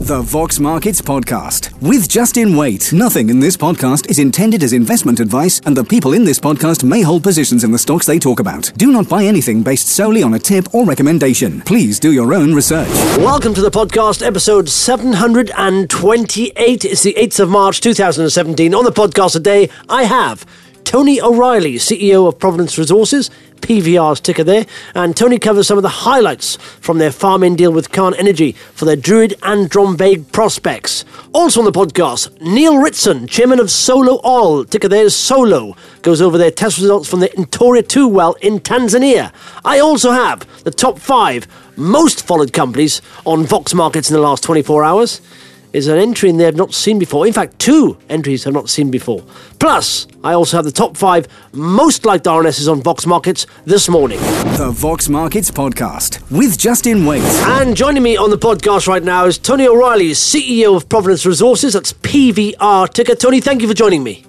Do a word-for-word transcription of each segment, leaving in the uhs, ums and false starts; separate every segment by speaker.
Speaker 1: The Vox Markets Podcast with Justin Waite. Nothing in this podcast is intended as investment advice, and the people in this podcast may hold positions in the stocks they talk about. Do not buy anything based solely on a tip or recommendation. Please do your own research.
Speaker 2: Welcome to the podcast, episode seven hundred twenty-eight. It's the eighth of March, two thousand seventeen. On the podcast today, I have Tony O'Reilly, C E O of Providence Resources, P V R's ticker there, and Tony covers some of the highlights from their farm-in deal with Cairn Energy for their Druid and Drumbeig prospects. Also on the podcast, Neil Ritson, chairman of Solo Oil, ticker there is Solo, goes over their test results from the Ntoria two well in Tanzania. I also have the top five most followed companies on Vox Markets in the last twenty-four hours. Is an entry in there I've not seen before. In fact, two entries I've not seen before. Plus, I also have the top five most liked R N Ss on Vox Markets this morning.
Speaker 1: The Vox Markets Podcast with Justin Waite.
Speaker 2: And joining me on the podcast right now is Tony O'Reilly, C E O of Providence Resources. That's P V R ticker. Tony, thank you for joining me.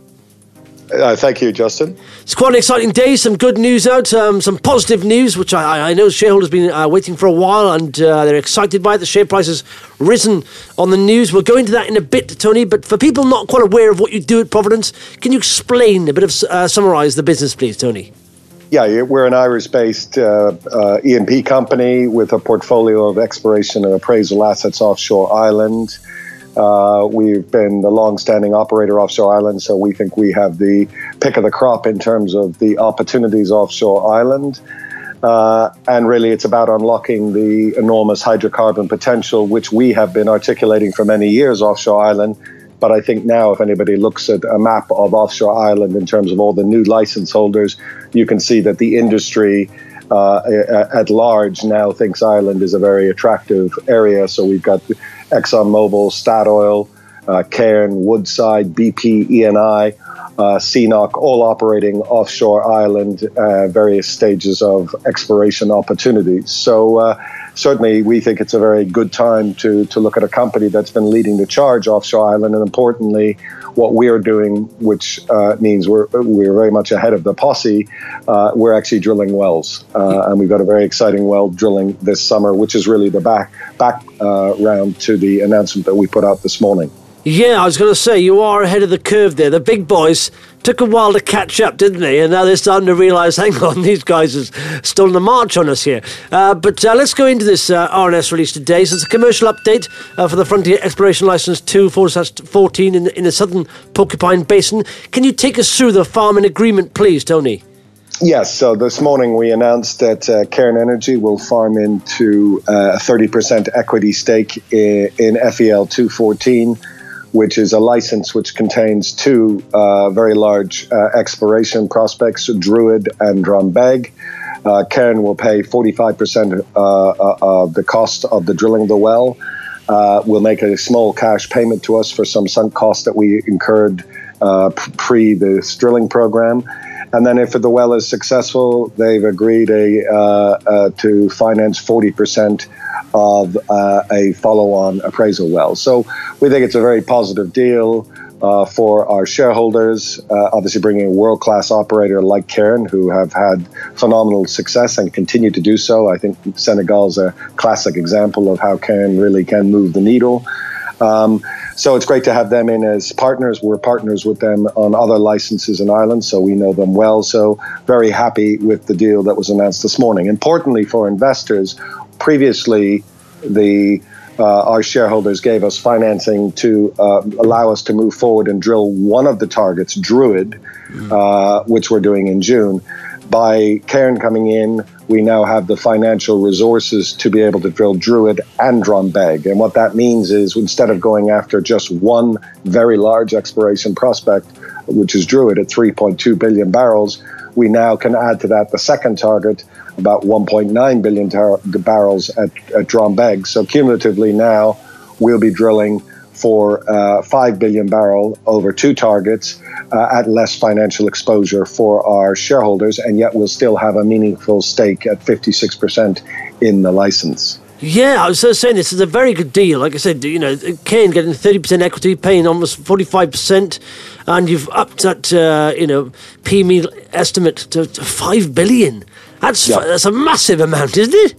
Speaker 3: Uh, thank you, Justin.
Speaker 2: It's quite an exciting day. Some good news out, um, some positive news, which I, I know shareholders have been uh, waiting for a while, and uh, they're excited by it. The share price has risen on the news. We'll go into that in a bit, Tony, but for people not quite aware of what you do at Providence, can you explain a bit of, uh, summarise the business, please, Tony?
Speaker 3: Yeah, we're an Irish-based uh, uh, E and P company with a portfolio of exploration and appraisal assets offshore Ireland. Uh, we've been the long-standing operator offshore Ireland, so we think we have the pick of the crop in terms of the opportunities offshore Ireland. Uh, and really, it's about unlocking the enormous hydrocarbon potential, which we have been articulating for many years offshore Ireland. But I think now, if anybody looks at a map of offshore Ireland in terms of all the new license holders, you can see that the industry uh, at large now thinks Ireland is a very attractive area. So we've got ExxonMobil, Statoil, uh, Cairn, Woodside, B P, E N I, uh, C N O C, all operating offshore Ireland, uh, various stages of exploration opportunities. So uh, certainly we think it's a very good time to, to look at a company that's been leading the charge offshore Ireland, and importantly, what we're doing, which uh, means we're we're very much ahead of the posse. Uh, we're actually drilling wells, uh, and we've got a very exciting well drilling this summer, which is really the back back uh, round to the announcement that we put out this morning.
Speaker 2: Yeah, I was going to say, you are ahead of the curve there. The big boys took a while to catch up, didn't they? And now they're starting to realise, hang on, these guys have stolen the march on us here. Uh, but uh, let's go into this uh, R N S release today. So it's a commercial update uh, for the Frontier Exploration Licence two fourteen in the, in the southern Porcupine Basin. Can you take us through the farm-in agreement, please, Tony?
Speaker 3: Yes, so this morning we announced that uh, Cairn Energy will farm into uh, a thirty percent equity stake in, in F E L two fourteen, which is a license which contains two uh, very large uh, exploration prospects, Druid and Drumbeig. Uh, Cairn will pay forty-five percent uh, of the cost of the drilling of the well. Uh, we'll make a small cash payment to us for some sunk costs that we incurred uh, pre this drilling program. And then if the well is successful, they've agreed a, uh, uh, to finance forty percent of uh, a follow-on appraisal well. So we think it's a very positive deal uh, for our shareholders, uh, obviously bringing a world-class operator like Cairn, who have had phenomenal success and continue to do so. I think Senegal's a classic example of how Cairn really can move the needle. Um, so it's great to have them in as partners. We're partners with them on other licenses in Ireland, so we know them well. So very happy with the deal that was announced this morning. Importantly for investors, previously the uh, our shareholders gave us financing to uh, allow us to move forward and drill one of the targets, Druid, uh, which we're doing in June. By Cairn coming in, we now have the financial resources to be able to drill Druid and Drumbeig. And what that means is instead of going after just one very large exploration prospect, which is Druid at three point two billion barrels, we now can add to that the second target, about one point nine billion tar- barrels at, at Drumbeig. So cumulatively now we'll be drilling for uh, five billion barrel over two targets uh, at less financial exposure for our shareholders, and yet we'll still have a meaningful stake at fifty-six percent in the license.
Speaker 2: Yeah, I was saying this is a very good deal. Like I said, you know, Cairn getting thirty percent equity, paying almost forty-five percent, and you've upped that, uh, you know, P M E estimate to, to five billion. That's
Speaker 3: yeah.
Speaker 2: that's a massive amount, isn't it?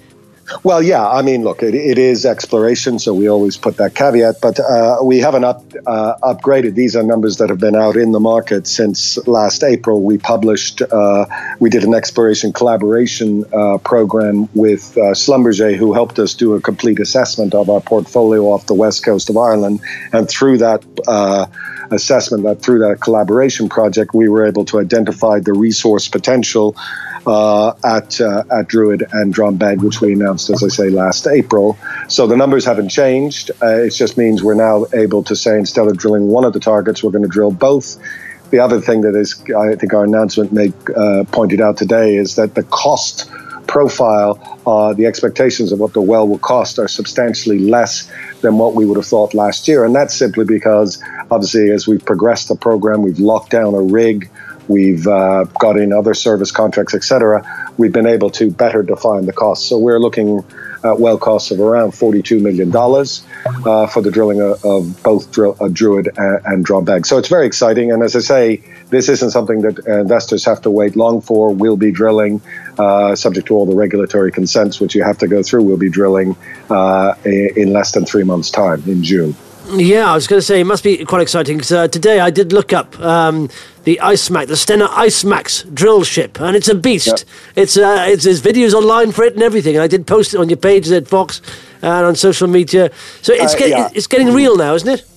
Speaker 3: Well, yeah, I mean, look, it, it is exploration, so we always put that caveat, but uh, we haven't up, uh, upgraded. These are numbers that have been out in the market since last April. We published, uh, we did an exploration collaboration uh, program with uh, Schlumberger, who helped us do a complete assessment of our portfolio off the west coast of Ireland. And through that uh, assessment, that through that collaboration project, we were able to identify the resource potential Uh, at uh, at Druid and Drombeg, which we announced, as I say, last April. So the numbers haven't changed. Uh, it just means we're now able to say, instead of drilling one of the targets, we're going to drill both. The other thing that is, I think our announcement made, uh, pointed out today, is that the cost profile, uh, the expectations of what the well will cost are substantially less than what we would have thought last year. And that's simply because, obviously, as we've progressed the program, we've locked down a rig, we've uh, got in other service contracts, et cetera. We've been able to better define the costs. So we're looking at well costs of around forty-two million dollars uh, for the drilling of, of both drill, uh, Druid and, and Drombeg. So it's very exciting. And as I say, this isn't something that uh, investors have to wait long for. We'll be drilling, uh, subject to all the regulatory consents, which you have to go through. We'll be drilling uh, in less than three months' time, in June.
Speaker 2: Yeah, I was going to say, it must be quite exciting, because uh, today I did look up um, the IceMax, the Stena IceMax drill ship, and it's a beast. Yep. It's, uh, it's There's videos online for it and everything, and I did post it on your page at Vox and on social media. So it's, uh, get, yeah. it's getting real now, isn't it?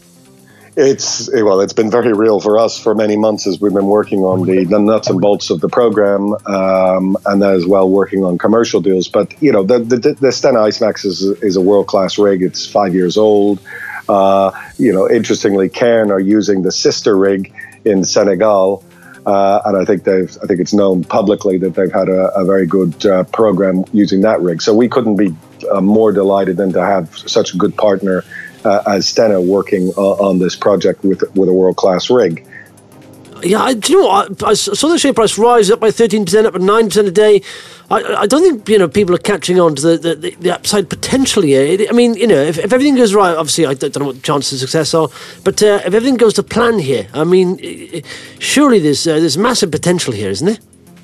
Speaker 3: It's, well, it's been very real for us for many months as we've been working on the, the nuts and bolts of the program, um, and as well working on commercial deals. But, you know, the, the, the Stena IceMax is, is a world-class rig. It's five years old. Uh, you know, interestingly, Cairn are using the sister rig in Senegal, uh, and I think they've. I think it's known publicly that they've had a, a very good uh, program using that rig. So we couldn't be uh, more delighted than to have such a good partner uh, as Stena working uh, on this project with with a world-class rig.
Speaker 2: Yeah, I, do you know what? I, I saw the share price rise up by thirteen percent, up by nine percent a day. I, I don't think, you know, people are catching on to the, the, the upside potential here. I mean, you know, if, if everything goes right, obviously I don't know what the chances of success are, but uh, if everything goes to plan here, I mean, surely there's uh, there's massive potential here, isn't there?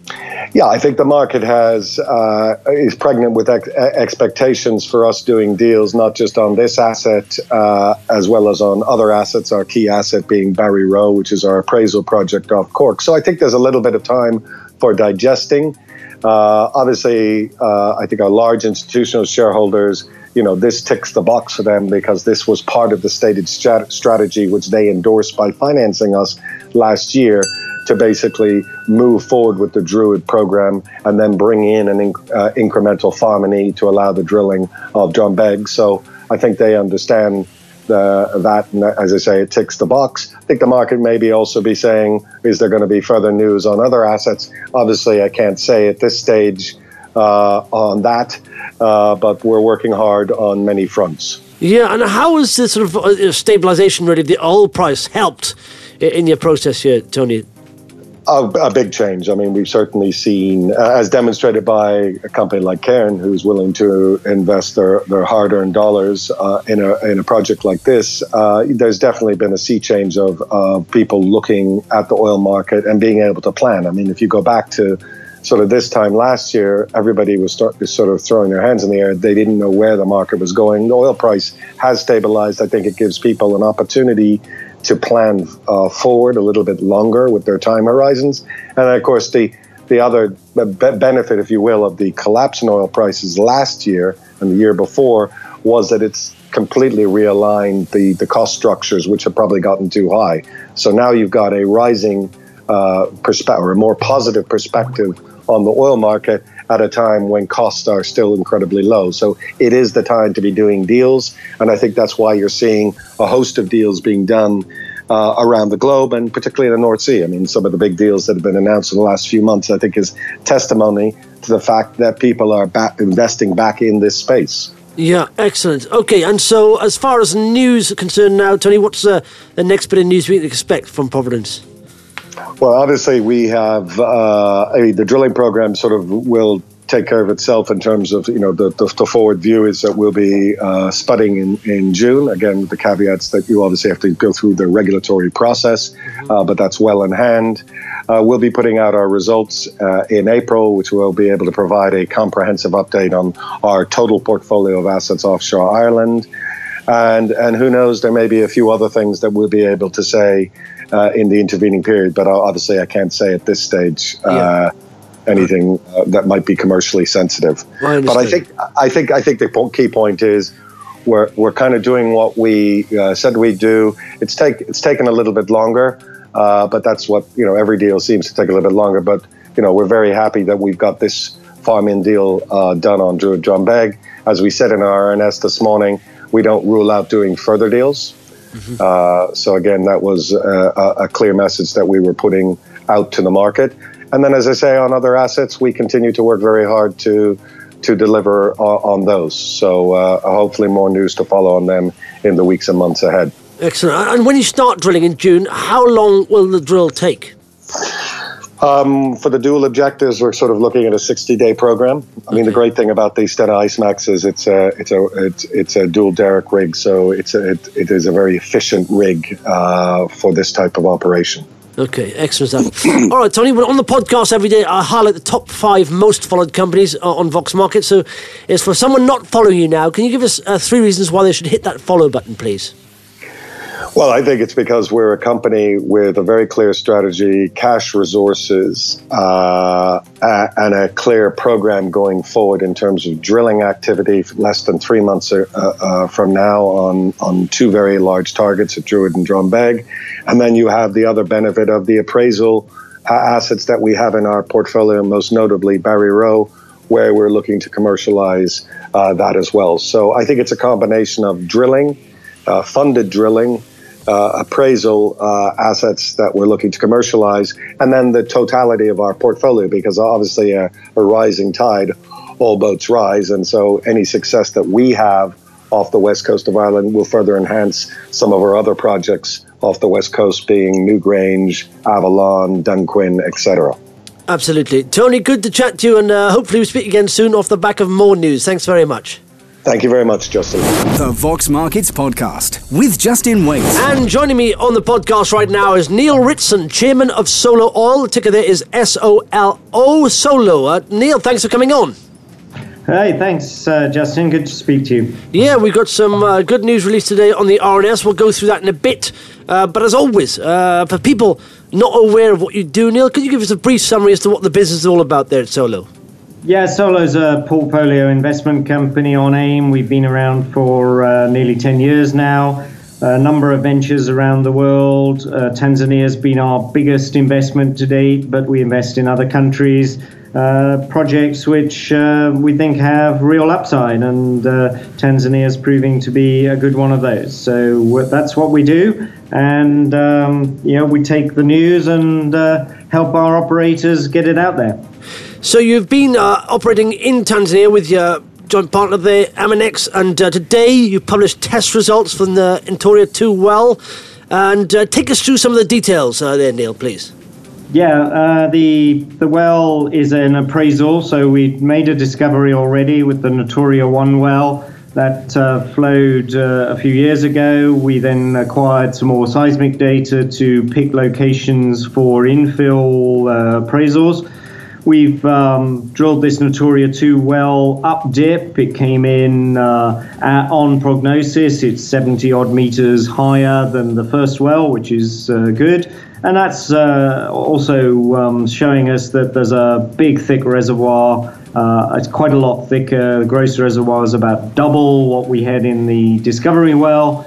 Speaker 3: Yeah, I think the market has uh, is pregnant with ex- expectations for us doing deals, not just on this asset, uh, as well as on other assets, our key asset being Barry Row, which is our appraisal project off Cork. So I think there's a little bit of time for digesting. Uh, obviously, uh, I think our large institutional shareholders, you know, this ticks the box for them because this was part of the stated strat- strategy which they endorsed by financing us last year, to basically move forward with the Druid program and then bring in an inc- uh, incremental Farmany to allow the drilling of Drombeg. So I think they understand the, that, and as I say, it ticks the box. I think the market may be also be saying, is there going to be further news on other assets? Obviously, I can't say at this stage uh, on that, uh, but we're working hard on many fronts.
Speaker 2: Yeah, and how has this sort of uh, stabilization really of the oil price helped in your process here, Tony?
Speaker 3: A, a big change. I mean, we've certainly seen, uh, as demonstrated by a company like Cairn, who's willing to invest their, their hard-earned dollars uh, in a in a project like this. Uh, there's definitely been a sea change of uh, people looking at the oil market and being able to plan. I mean, if you go back to sort of this time last year, everybody was start, sort of throwing their hands in the air. They didn't know where the market was going. The oil price has stabilized. I think it gives people an opportunity to plan uh, forward a little bit longer with their time horizons. And of course, the the other be- benefit, if you will, of the collapse in oil prices last year and the year before was that it's completely realigned the, the cost structures, which have probably gotten too high. So now you've got a rising uh, perspective, or a more positive perspective on the oil market at a time when costs are still incredibly low. So it is the time to be doing deals. And I think that's why you're seeing a host of deals being done uh, around the globe, and particularly in the North Sea. I mean, some of the big deals that have been announced in the last few months, I think, is testimony to the fact that people are back investing back in this space.
Speaker 2: Yeah, excellent. Okay, and so as far as news are concerned now, Tony, what's uh, the next bit of news we can expect from Providence?
Speaker 3: Well, obviously, we have uh, I mean, the drilling program sort of will take care of itself in terms of, you know, the, the, the forward view is that we'll be uh, spudding in, in June, again, with the caveats that you obviously have to go through the regulatory process, mm-hmm. uh, but that's well in hand. Uh, we'll be putting out our results uh, in April, which will be able to provide a comprehensive update on our total portfolio of assets offshore Ireland. And and who knows, there may be a few other things that we'll be able to say uh, in the intervening period. But obviously, I can't say at this stage uh, yeah. anything uh, that might be commercially sensitive. I but I think I think I think the key point is we're we're kind of doing what we uh, said we'd do. It's take it's taken a little bit longer. Uh, but that's what, you know, every deal seems to take a little bit longer. But, you know, we're very happy that we've got this farm-in deal uh, done on Druid Drumbeg. As we said in our R N S this morning, we don't rule out doing further deals. Mm-hmm. Uh, so, again, that was a, a clear message that we were putting out to the market. And then, as I say, on other assets, we continue to work very hard to to deliver on, on those. So uh, hopefully more news to follow on them in the weeks and months ahead.
Speaker 2: Excellent. And when you start drilling in June, how long will the drill take?
Speaker 3: Um, for the dual objectives, we're sort of looking at a sixty-day program. I okay. mean, the great thing about the Stena IceMAX is it's a it's a it's, it's a dual derrick rig, so it's a, it, it is a very efficient rig uh, for this type of operation.
Speaker 2: Okay, excellent stuff. All right, Tony, on the podcast every day, I highlight the top five most followed companies on Vox Market. So, it's for someone not following you now. Can you give us uh, three reasons why they should hit that follow button, please?
Speaker 3: Well, I think it's because we're a company with a very clear strategy, cash resources, uh, and a clear program going forward in terms of drilling activity less than three months uh, uh, from now on, on two very large targets at Druid and Drumbeg. And then you have the other benefit of the appraisal uh, assets that we have in our portfolio, most notably Barry Rowe, where we're looking to commercialize uh, that as well. So I think it's a combination of drilling, uh, funded drilling, Uh, appraisal uh, assets that we're looking to commercialize, and then the totality of our portfolio, because obviously a, a rising tide, all boats rise, and so any success that we have off the west coast of Ireland will further enhance some of our other projects off the west coast, being Newgrange, Avalon, Dunquin, et cetera.
Speaker 2: Absolutely. Tony, good to chat to you, and uh, hopefully we speak again soon off the back of more news. Thanks very much.
Speaker 3: Thank you very much, Justin.
Speaker 1: The Vox Markets Podcast with Justin Waite.
Speaker 2: And joining me on the podcast right now is Neil Ritson, Chairman of Solo Oil. The ticker there is S O L O, Solo. Uh, Neil, thanks for coming on.
Speaker 4: Hey, thanks, uh, Justin. Good to speak to you.
Speaker 2: Yeah, we've got some uh, good news released today on the R N S. We'll go through that in a bit. Uh, but as always, uh, for people not aware of what you do, Neil, could you give us a brief summary as to what the business is all about there at Solo?
Speaker 4: Yeah, Solo's a portfolio investment company on AIM. We've been around for uh, nearly ten years now. A number of ventures around the world. Uh, Tanzania's been our biggest investment to date, but we invest in other countries. Uh, projects which uh, we think have real upside, and uh, Tanzania's proving to be a good one of those. So that's what we do, and um, you know, we take the news and uh, help our operators get it out there.
Speaker 2: So you've been uh, operating in Tanzania with your joint partner there, Aminex, and uh, today you published test results from the Ntoria two well. And uh, take us through some of the details uh, there, Neil, please.
Speaker 4: Yeah, uh, the the well is an appraisal, so we made a discovery already with the Ntoria one well that uh, flowed uh, a few years ago. We then acquired some more seismic data to pick locations for infill uh, appraisals. We've um, drilled this Ntoria two well up dip. It came in uh, at, on prognosis. It's seventy odd meters higher than the first well, which is uh, good. And that's uh, also um, showing us that there's a big, thick reservoir. Uh, it's quite a lot thicker. The gross reservoir is about double what we had in the discovery well.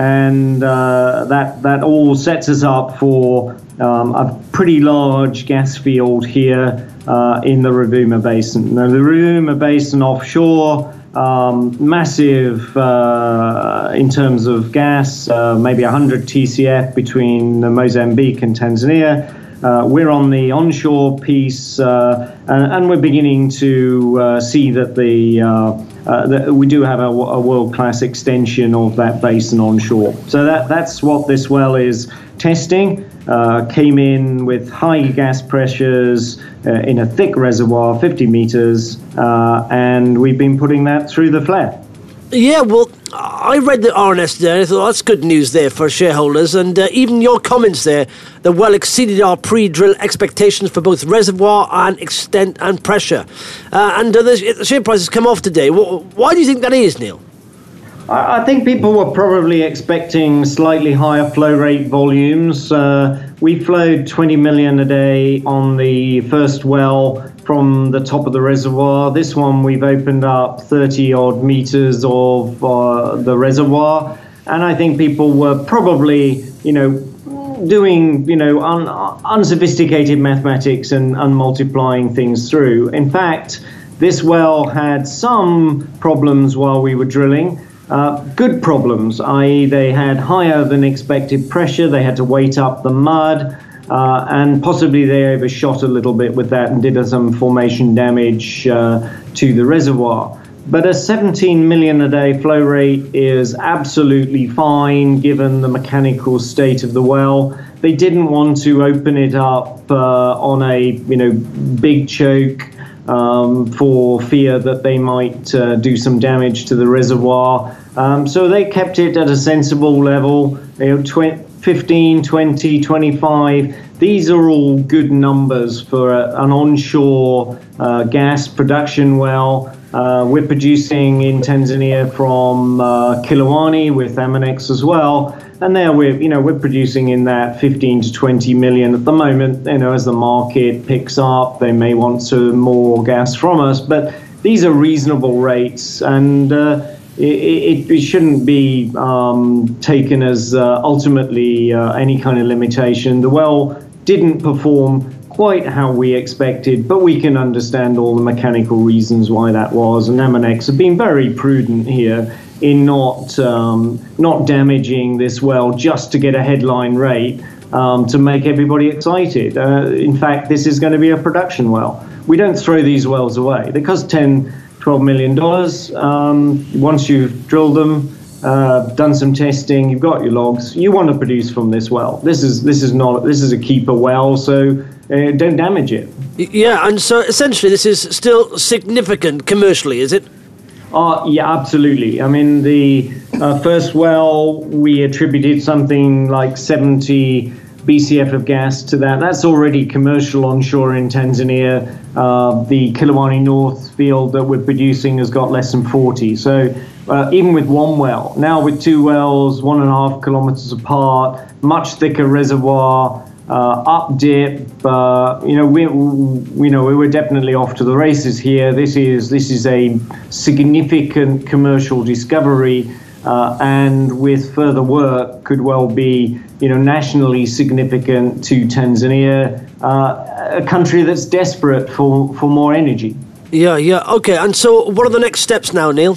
Speaker 4: And uh, that, that all sets us up for um, a pretty large gas field here Uh, in the Rovuma Basin. Now, the Rovuma Basin offshore, um, massive uh, in terms of gas, uh, maybe one hundred T C F between Mozambique and Tanzania. Uh, we're on the onshore piece, uh, and, and we're beginning to uh, see that the uh, uh, that we do have a, a world-class extension of that basin onshore. So that that's what this well is testing. Uh, came in with high gas pressures uh, in a thick reservoir, fifty meters, uh, and we've been putting that through the flare.
Speaker 2: Yeah, well, I read the R N S there and I thought that's good news there for shareholders, and uh, even your comments there, the well exceeded our pre-drill expectations for both reservoir and extent and pressure. Uh, and uh, the, the share price has come off today. Why do you think that is, Neil?
Speaker 4: I think people were probably expecting slightly higher flow rate volumes. Uh, we flowed twenty million a day on the first well from the top of the reservoir. This one we've opened up thirty odd meters of uh, the reservoir, and I think people were probably, you know, doing, you know, un- unsophisticated mathematics and, and multiplying things through. In fact, this well had some problems while we were drilling. Uh, good problems, that is they had higher than expected pressure, they had to weight up the mud, uh, and possibly they overshot a little bit with that and did some formation damage uh, to the reservoir. But a seventeen million a day flow rate is absolutely fine given the mechanical state of the well. They didn't want to open it up uh, on a, you know, big choke Um, for fear that they might uh, do some damage to the reservoir. Um, so they kept it at a sensible level, you know, tw- fifteen, twenty, twenty-five. These are all good numbers for a, an onshore uh, gas production well. Uh, we're producing in Tanzania from uh, Kilowani with Amonex as well. And there we're, you know, we're producing in that fifteen to twenty million at the moment. You know, as the market picks up, they may want some more gas from us. But these are reasonable rates, and uh, it, it shouldn't be um, taken as uh, ultimately uh, any kind of limitation. The well didn't perform quite how we expected, but we can understand all the mechanical reasons why that was. And Amonex have been very prudent here in not um, not damaging this well just to get a headline rate um, to make everybody excited. Uh, in fact, this is going to be a production well. We don't throw these wells away. They cost ten, twelve million dollars. Um, once you've drilled them, uh, done some testing, you've got your logs, you want to produce from this well. This is this is not this is a keeper well, so uh, don't damage it.
Speaker 2: Yeah, and so essentially this is still significant commercially, is it?
Speaker 4: Uh, yeah, absolutely. I mean, the uh, first well, we attributed something like seventy B C F of gas to that. That's already commercial onshore in Tanzania. Uh, the Kilowani North field that we're producing has got less than forty. So uh, even with one well, now with two wells, one and a half kilometers apart, much thicker reservoir, Uh, up dip, uh, you know, we, we, you know, we were definitely off to the races here. This is this is a significant commercial discovery, uh, and with further work, could well be, you know, nationally significant to Tanzania, uh, a country that's desperate for for more energy.
Speaker 2: Yeah, yeah, okay. And so, what are the next steps now, Neil?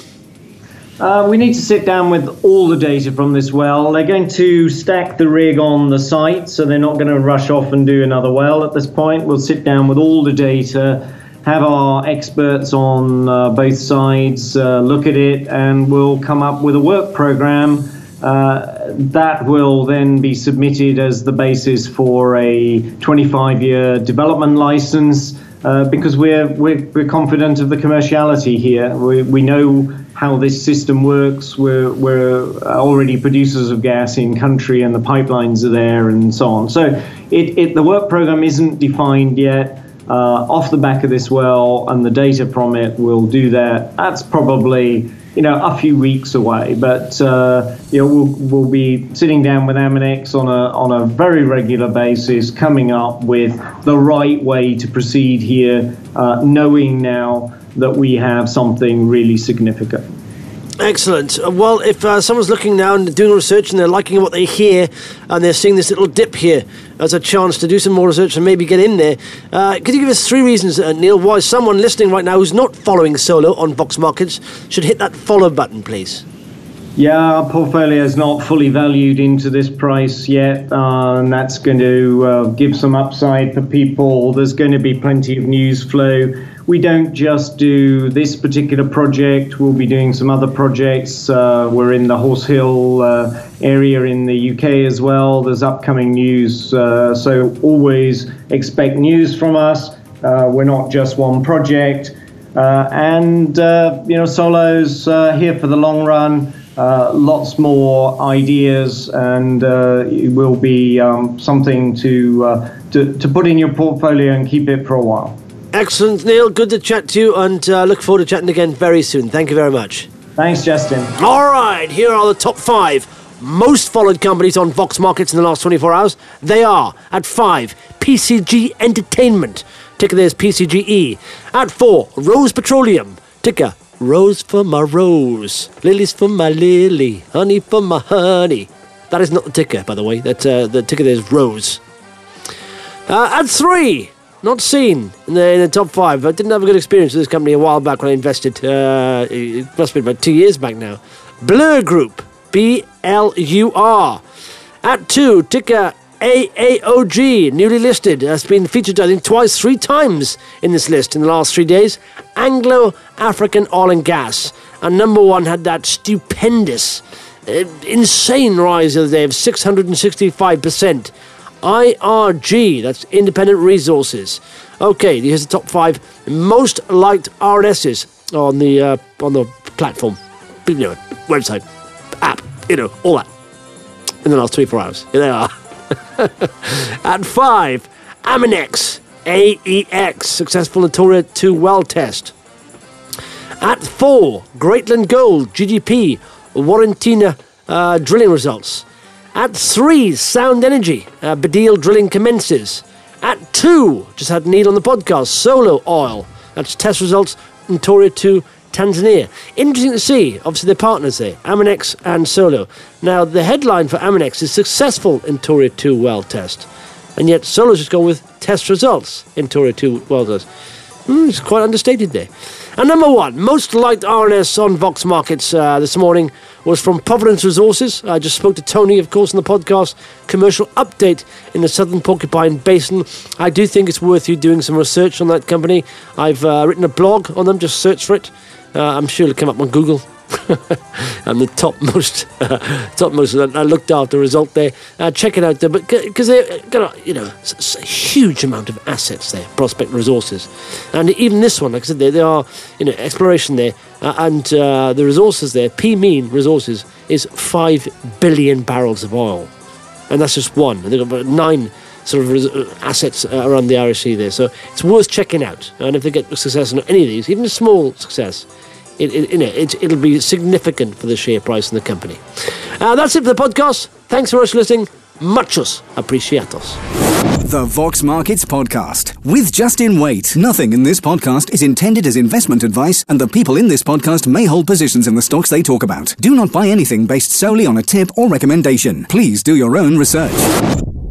Speaker 4: Uh, we need to sit down with all the data from this well. They're going to stack the rig on the site, so they're not going to rush off and do another well at this point. We'll sit down with all the data, have our experts on uh, both sides uh, look at it, and we'll come up with a work program uh, that will then be submitted as the basis for a twenty-five year development license, uh, because we're, we're we're confident of the commerciality here. We we know how this system works. We're, we're already producers of gas in country, and the pipelines are there and so on. So it, it the work program isn't defined yet. Uh, off the back of this well, and the data from it will do that. That's probably, you know, a few weeks away, but uh, you know, we'll we'll be sitting down with Amonex on a on a very regular basis, coming up with the right way to proceed here, uh, knowing now that we have something really significant.
Speaker 2: Excellent. Well, if uh, someone's looking now and doing research and they're liking what they hear and they're seeing this little dip here as a chance to do some more research and maybe get in there, uh, could you give us three reasons, uh, Neil, why someone listening right now who's not following Solo on Vox Markets should hit that follow button, please?
Speaker 4: Yeah, our portfolio is not fully valued into this price yet, uh, and that's going to uh, give some upside for people. There's going to be plenty of news flow. We don't just do this particular project. We'll be doing some other projects. Uh, we're in the Horse Hill uh, area in the U K as well. There's upcoming news, uh, so always expect news from us. Uh, we're not just one project. Uh, and, uh, you know, Solo's uh, here for the long run. uh, lots more ideas, and uh, it will be um, something to, uh, to to put in your portfolio and keep it for a while.
Speaker 2: Excellent, Neil. Good to chat to you, and uh, look forward to chatting again very soon. Thank you very much.
Speaker 4: Thanks, Justin.
Speaker 2: All right, here are the top five most followed companies on Vox Markets in the last twenty-four hours. They are, at five, P C G Entertainment. Ticker there's P C G E. At four, Rose Petroleum. Ticker Rose for my rose, lilies for my lily, honey for my honey. That is not the ticker, by the way. That uh, the ticker there's Rose. Uh, at three, not seen in the, in the top five. I didn't have a good experience with this company a while back when I invested. Uh, it must have been about two years back now. Blur Group, B L U R. At two, ticker A A O G, newly listed, has been featured, I think, twice, three times in this list in the last three days. Anglo African Oil and Gas. And number one had that stupendous, uh, insane rise the other day of six hundred sixty-five percent. I R G, that's Independent Resources. Okay, here's the top five most liked R N Ss on the uh, on the platform, you know, website, app, you know, all that in the last twenty-four hours. Here they are. At five, Aminex, A E X, successful Notoria two well test. At four, Greatland Gold, G G P, Warrantina uh, drilling results. At three, Sound Energy, uh, Badil drilling commences. At two, just had Neil on the podcast, Solo Oil, that's test results, Notoria two Tanzania. Interesting to see, obviously they're partners there, Aminex and Solo. Now, the headline for Aminex is successful in Notoria two well test, and yet Solo's just gone with test results in Notoria two well test. Mm, it's quite understated there. And number one, most liked R N S on Vox Markets uh, this morning was from Providence Resources. I just spoke to Tony, of course, on the podcast. Commercial update in the Southern Porcupine Basin. I do think it's worth you doing some research on that company. I've uh, written a blog on them, just search for it. Uh, I'm sure it'll come up on Google. I'm the topmost, uh, topmost. I looked after the result there. Uh, check it out there, but because they've got a, you know, a huge amount of assets there, Prospect Resources, and even this one, like I said, there, there are, you know, exploration there, uh, and uh, the resources there, P Mean Resources, is five billion barrels of oil, and that's just one. And they've got about nine sort of res- assets uh, around the R S C there, so it's worth checking out. And if they get success on any of these, even a small success, It, it, you know, it, it'll be significant for the share price in the company. Uh, that's it for the podcast. Thanks so much for listening. Muchos apreciados.
Speaker 1: The Vox Markets Podcast with Justin Waite. Nothing in this podcast is intended as investment advice, and the people in this podcast may hold positions in the stocks they talk about. Do not buy anything based solely on a tip or recommendation. Please do your own research.